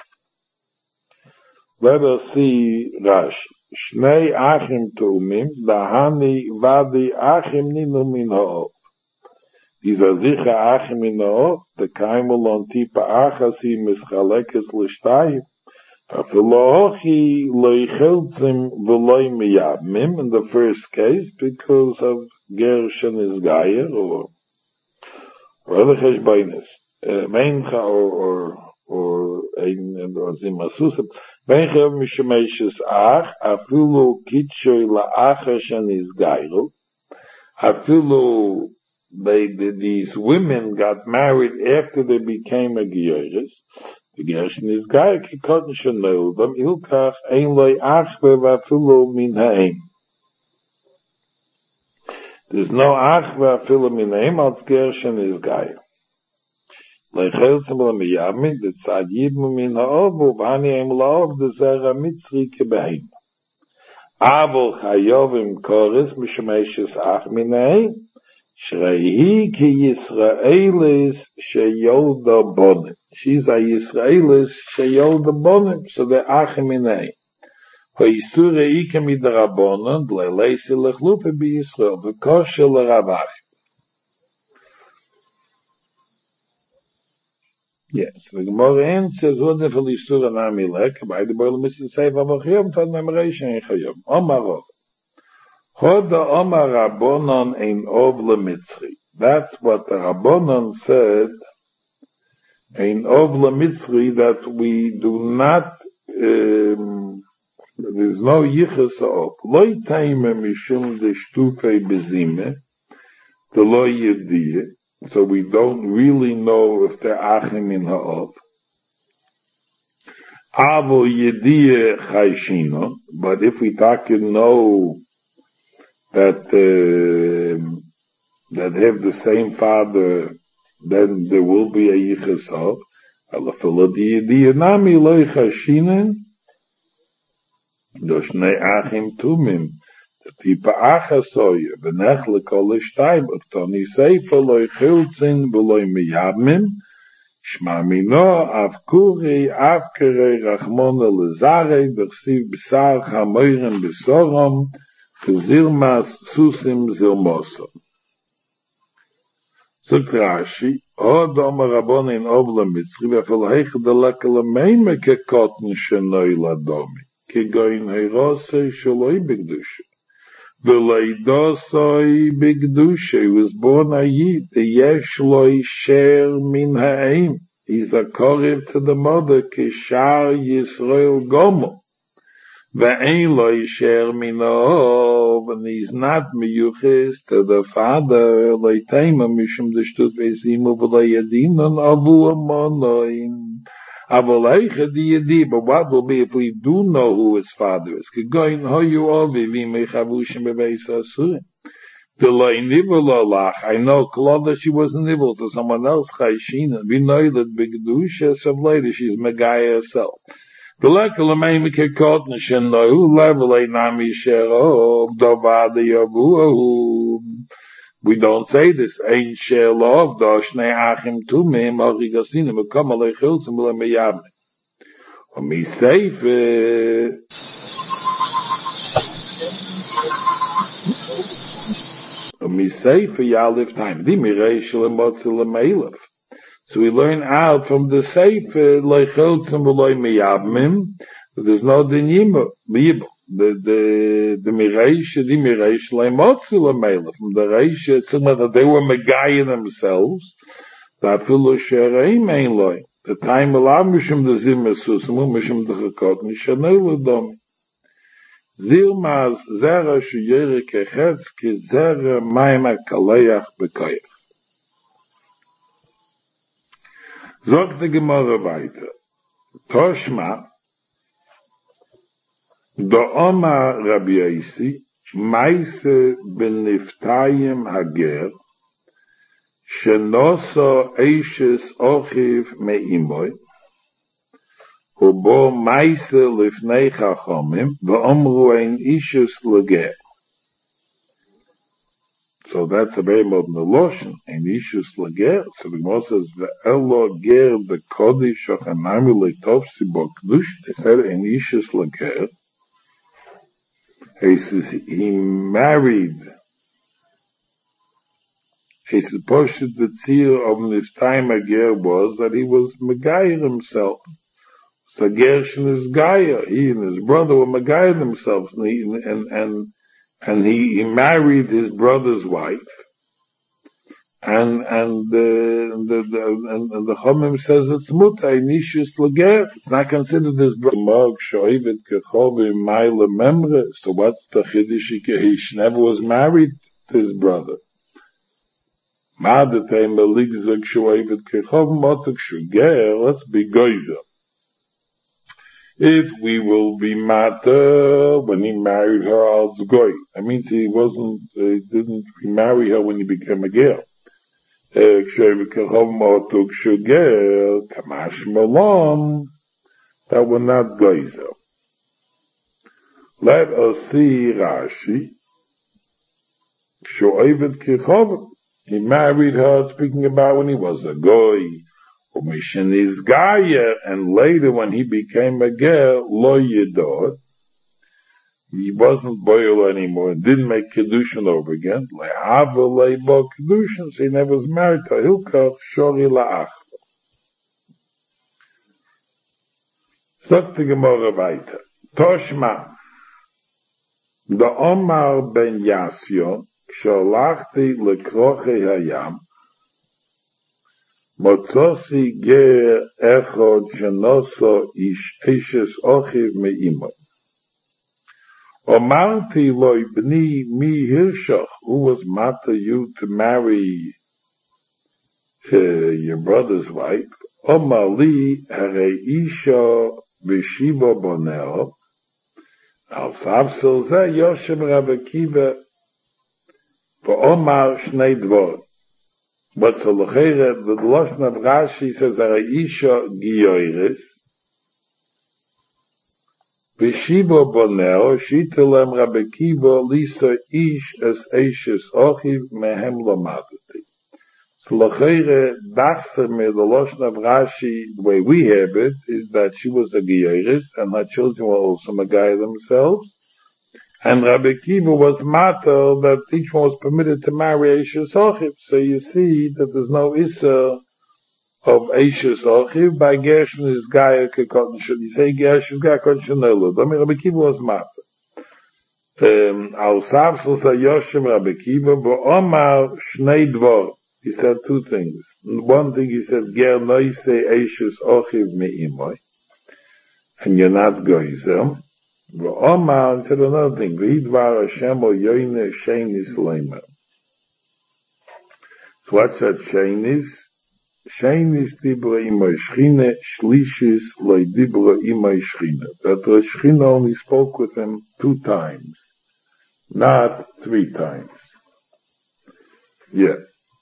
Let us see Rashi. Shnei achim tu'umim dahani vadi achim ninu min ha'ov. These are sicher achim in ha'ov. The kaimel on tipa achasi mischalekes l'shtayim. Afilochi loicheltzim v'loi miyabmim in the first case because of Gershon is Gayer or other cheshbainis. Meincha or zimasusim. Meincha mishemeishes ach afilu kitchoy la'achashan is Gayer. Afilu these women got married after they became a Geyeris. The Gershon is Gayer kikotten shenol them ilkach ein loy achve vafilu min ha'im. There's no achve vafilu min ha'im als Gershon is Gayer. Leicheltzim l'miyamin the tzad yibmu min ha'ovu v'hani ha'im la'ov the zera mitzri kebehin. Avol chayovim koris mishemeishes ach min ha'im. Shreihi ki Yisraelis sheyolda bonim. She's a Yisraelis sheyolda bonim. So they're achim minei. Ho'isure ike midrabonon le'leisi lechlufe bi Yisrael. V'koshe l'ravach. Yes, the Gemara answers, wonderful Yisura nami lek, by the Boile Mitzvah Seif Avachiyom, Tad Memreisha Ein Chayom. Omarov. Hoda Omar Rabbonon ein ov lemitzri. That's what the Rabbonon said, ein ov lemitzri, that we do not, there's no yichus of. Loi taime mishum de shtufei bezime, the lo yediyeh, so we don't really know if they're achim in ha'ov. Avo yediyeh chayshino, but if we talk know that have the same father, then there will be a yichus of. Alafila di nami loy chashinen, doshnei achim tumim, the tipa achasoye, v'nech lekol ishtayim, uftoni seifa loy chiltzin, v'loy miyabmim, shma mino, avkuri, avkere, rachmona lezare, v'chsiv b'sar chamoyrim b'sorom, Zilmas Susim Zilmoso. Sogt Rashi, Od Omer Rabbonon in Ovla Mitzri, v'afel heich de lekele meime ke kotn shenoi ladomi, ke goin heirosei shaloi b'gdushe. V'leidosoi b'gdushe, he was born a Yid, the yesh loi sher min ha'im. He's a korev to the mother, ke shar Yisrael gomo. Ve'ein lo yisher minov, and he's not miyuchis to the father, lo yitayma mishum deshtut ve'zimu v'lo yadinon avu amonoim. Avoleicha di yadi, but what will be if we do know who his father is? Kegoin hoyu ovi v'imei chavushim bebeis asurim. V'lo yinivu lo lach, I know Claudia, she was nivel to someone else, chayshina, we know that b'gdusha, so later she's Megaya herself. The lekel meime ke kotn shenu level a nami shero dovade yavu. We don't say this. Ein shelo doshnei achim tumim arigasine mekom ale chiltzim le meyam. O mi seife yalif time. Di mireishel emotzel meilef. So we learn out from the Sefer, Leichotzim v'loi miyabmim, that there's no dinyim, the Mireish, leimotzi lemeila. From the Reish, it's that they were Megaya themselves, that Afilu shereim ein loi. The time alav mishum the zim esusimu, mishum the chakot, nishanei l'domi. Zilmaz zera sheyere kechetz ki zera mayim hakaleach bekoyach. Sagt die Gemara weiter. Toshma, da Oma Rabbi Yosi, meise beniftayim hager, shenoso eishes ochiv meimoy, ובו מייסה לפני חכמים, ואומרו אין אישוס לגר. So that's a very modern lotion, ein ishus lager. So the Gemara says, "Ve'elo ger bekodesh shachanami letovsi bokdush." They said ein ishus lager. He says he married. He says Poshet the tzir of Niftaim Ager was that he was Megayer himself. So Gershon is Gaia. He and his brother were Megayer themselves, and he married his brother's wife. And the Chomim says it's muta initius lager. It's not considered his brother. So what's the chiddush? He never was married to his brother. Let's be goyzer. If we will be matter when he married her als goy, that means he didn't remarry her when he became a girl. Kamash Malon, that were not goyzer. Let us see Rashi. Sho'evet Kechovim. He married her, speaking about when he was a goy. Umishin is Gaia, and later when he became a girl, lo yedot. He wasn't boil anymore, didn't make Kedushin over again. Le'ava le'bo Kedushin, so he never was married to Hilkach Shori la'ach. Sagt die Gemara weiter. Toshma, da Omar ben Yasio, כשהלכתי לכרוכי הים, מוצאתי גר אחד שנוסו אישס אחיו מאימו. אמרתי לו, בני מי הרשך, who was matter you to marry your brother's wife? אמר לי, הרי אישה ושיבה בונהו, על ספסל זה יושב רב עקיבא, ואומר שני דבור. But so the Lashon of Rashi says that Isha Giyoris V'shiva Boneo Shitelem Rabbi Kiva Lisa Ish Es Eishes Ochiv Mehem Lamadati. So L'cheire Dachser me the Lashon of Rashi, the way we have it, is that she was a Giyoris and her children were also Magai themselves. And Rabbi Kiva was matter that each one was permitted to marry Eishes Ochiv. So you see that there's no Issa of Eishes Ochiv. By Gershon is Gaia Kekotn Shul. You say Gershon is Gaia Kekotn Shul. I mean, Rabbi Kiva was matter. Al Savsel Yoshem Rabbi Kiva, but Omar Shnei Dvor. He said two things. One thing he said, Ger Noise Eishes Ochiv Me'imoy. And you're not Goizer. Omar said another thing. V'hidvar Hashem o yoyne sheinis leimer. So what's that sheinis? Sheinis dibra imay shchine, shlishis loy dibra imay shchine. That the shchine only spoke with him 2 times, not 3 times. Yeah.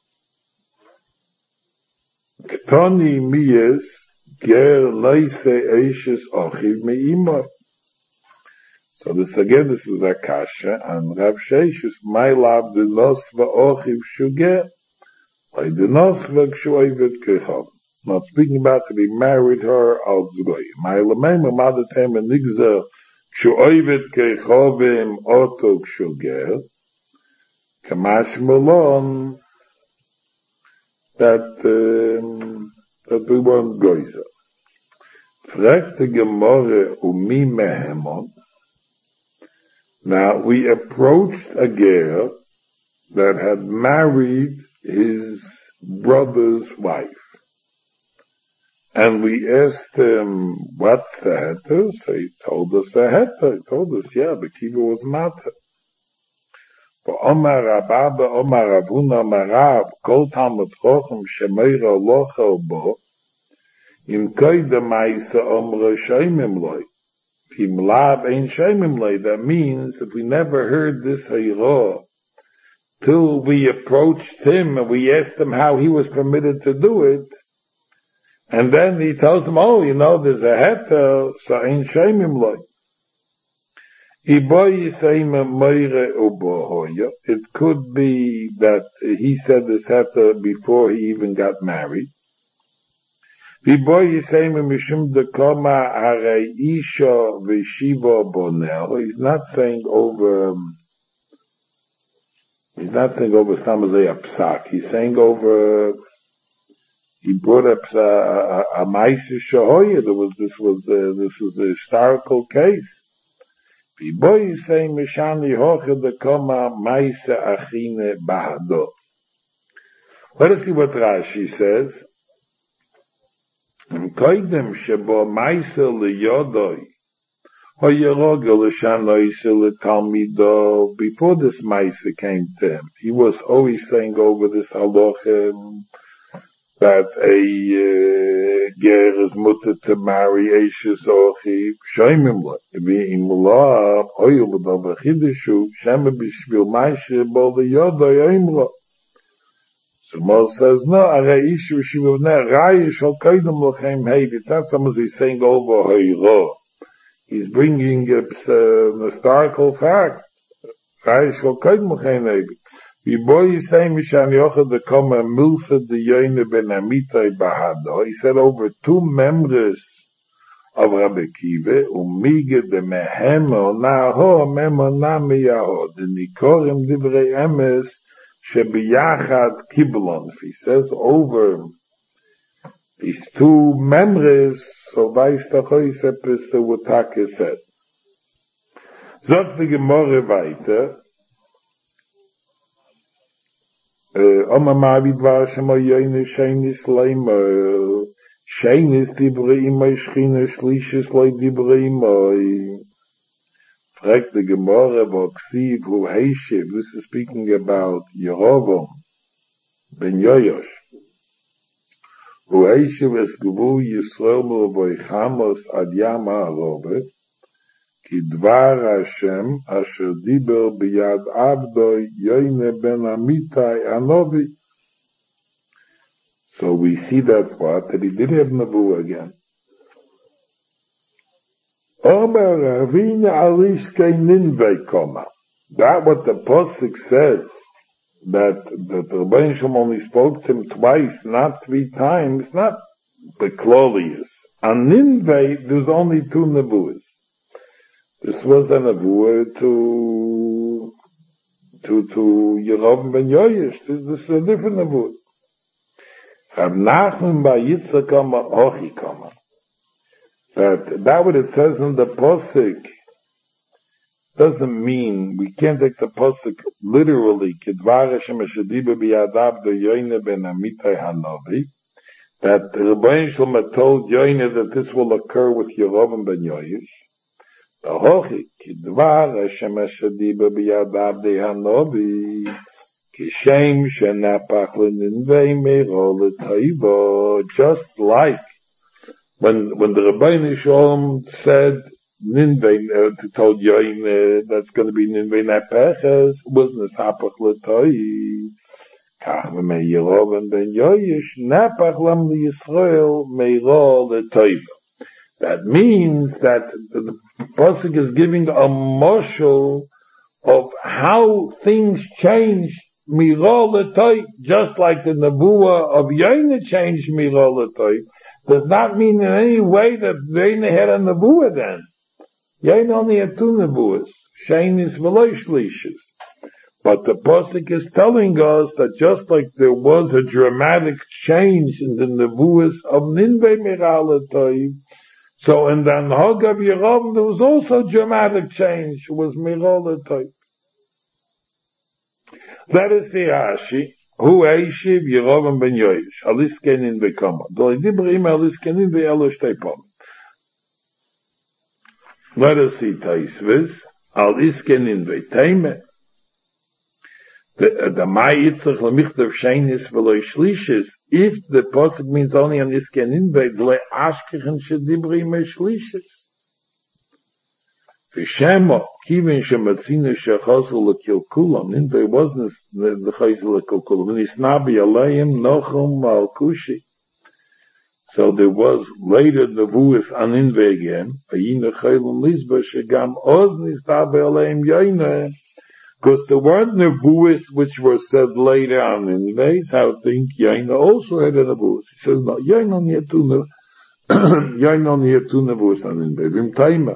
Ktoni miyes ger leise eishes achiv me'imay. So this is a kasha, and Rav Sheish is my lab the nosva ochiv shugeh, like the nosva kshuayvet kechov. Not speaking about to be married her al zgoy. My lamema mother tem and nigzer kshuayvet kechovim oto kshugeh, kamash malon that we want goizer. Fragt the Gemara umi mehemon. Now, we approached a girl that had married his brother's wife. And we asked him, what's the heter? So he told us the heter. He told us, yeah, the kiva was matter. For Omar Rabba, Omar Ravuna, Omar Rav, Kol Talmud Chochem, Shemeira Lochel Bo, Im Koide Maisa Omra Shemim Loi. Im Lav Ein Shemim Loi. That means, if we never heard this Hayra, till we approached him and we asked him how he was permitted to do it, and then he tells them, oh, you know, there's a heter, so Ein Shemim Loi. It could be that he said this heter before he even got married. He's not saying over Stamazei Psak. He's saying over, he brought up a Maisa Shahoya. This was a historical case. Boy say Mishani Hoche the Koma Maisa Achine Bahado. Let us see what Rashi says. Koidem Shebo Maisa Liyodoi Hoyeroga L'Shanoise L'Talmido. Before this Maisa came to him, he was always saying over this halacha that a ger is mutter to marry Eishes Ochi, Shoimim Lo, V'im Lo, Oyel B'dov Chidushu, Shema B'shvil Maishe Bo L'Yodo Yoimro. So Moses says, no, Arei Ishu Shivil Ne, Rai Shal Koidem Lochem Hev. It's not someone who's saying over Hoyro. He's bringing a historical fact. Rai Shal Koidem Lochem Hev. He said over two members of Rabbi Kiva, Umige de Mehemo Naho Memo Namiyaho, the Nikorim Divrei Emes Shebiyachad Kiblon. He says over these two members, so weiß der Choisepes the Wutake said. Sagt die Gemorre weiter, Oma Mavid war Shema Yoine Sheinis Leima Sheinis Dibre Imai Schchine Schlisches Loi Dibre Imai. Fragt the Gemara Voksiv Hu Heishiv. This is speaking about Yerovam Ben Yoyosh. Hu Heishiv es Gevu Yisrael Mervoi Chamos Ad Yama Arove Ki Dvar Hashem Asher Diber Biyad Avdoi Yoine Ben Amitai Anovi. So we see that he did have Nabu again. Omer Ravina Alishkei Ninvei Koma. That what the Pasuk says, that Rebbeinu Shalom only spoke to him twice, not three times, not the Klolius. On Ninvei, there's only two Nebuas. This was a Nebuah to Yerovam ben Yoyesh. This is a different Nebuah. Rav Nachman bar Yitzchak Kama Ochi Kama. That what it says in the Pasuk doesn't mean, we can't take the Pasuk literally, Kedvar Hashem Ashadiba Biyadav the Yoine ben Amitai Hanovi, that Rebbeinu Shalom told Yoine that this will occur with Yerovam ben Yoyesh. The Hochi, Kedvar Hashem Ashadiba Biyadav the Hanovi, Kishem Shenapach L'Ninvei Meiro L'Taiva, just like when the Rebbeinu Shalom said Ninvei, told Yoin that's going to be Ninvei Napeches, wasn't Nesapach L'Toi. Kach V'mei Yerovam ben Yoyesh Napach Lam L'Yisrael Meiro L'Toiva. That means that the Pasuk is giving a marshal of how things change Meiro L'Toi, just like the Nebuah of Yoin changed Meiro L'Toi. Does not mean in any way that Yoin had a Nebuah then. Yoin only had two Nebuahs, Sheinis v'lo Shlishis. But the Pasuk is telling us that just like there was a dramatic change in the Nebuahs of Ninvei Meiro L'Toi, so in the Anhag of Yerovam there was also a dramatic change. It was Meiro L'Toi. That is the Rashi. Hu Eishiv Yerovam ben Yoish, Aliskenin Bekoma. Doi Dibrim Aliskenin Ve'elo Shtepom. Let us see Taisvis, Aliskenin Ve'teime. The Ma'itzach Lamichtav Shainis Ve'lo Shlishis, if the posuk means only on Iskenin Ve'le Ashkechen Shedibrim Shlishis. V'shemo, kivin shematzina shechazel lekilkulam, Ninveh wasn't the chazel lekilkulam, nisnabi aleim nochum malkushi. So there was later the vuas on Ninveh again, ayina chaylim lisba shegam oz nisnabi aleim yaina, because there weren't nevuas which were said later on Ninveh, so I think yaina also had a nevuas. He says, no, yaina only had two nevuas on Ninveh, vim taima.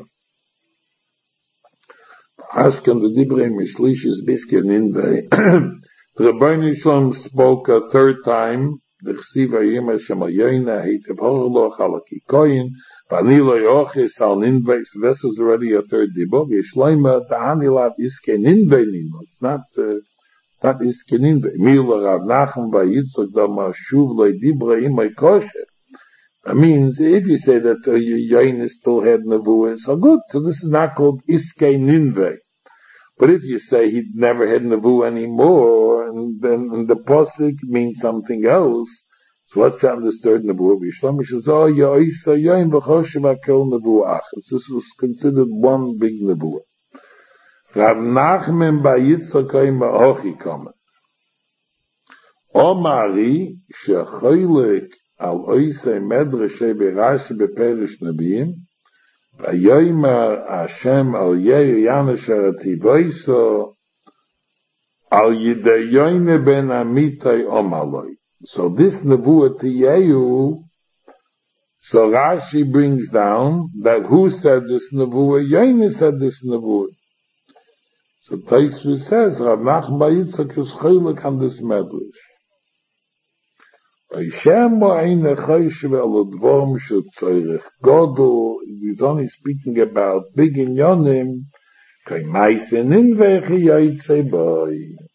Asking the Dibrei Mishlishis Biskin Ninveh. The Rebbeinu Shalom spoke a third time. The Chsiva Yima Shemayoyna Heitev Horlo Chalaki Koyin Vanilo Yochis Al Ninveh. So this is already a third Dibor. Yeshloima Ta'anilat Iske Ninveh Nino. It's not Iske Ninveh. Mila Rav Nachum Vayitzok Dama Shuv Loi Dibrei Imay Kosher. That means if you say that Yain still had Nevuah, so good. So this is not called Iske Ninveh. But if you say he never had Nevuah anymore, and then the posuk means something else, so what's the understood Nevuah? V'Shlomo says, oh, Ya'isa Yain v'choshev akel Nevuah achas. This was considered one big Nevuah. Rav Nachman Bayitzok Ma'ochi Kamen. Omari shechoylek al oisei medrashe berashi beperish nabiyim, vayoymer Hashem al yeir yanesh arativoiso, al yidayoyne ben amitai omaloi. So this nevuah to Yehu, so Rashi brings down that who said this nevuah? Yaine said this nevuah. So Taisvis says, Rav Nachman bar Yitzchak is choylek on this medrash. He's only speaking about big inyonim,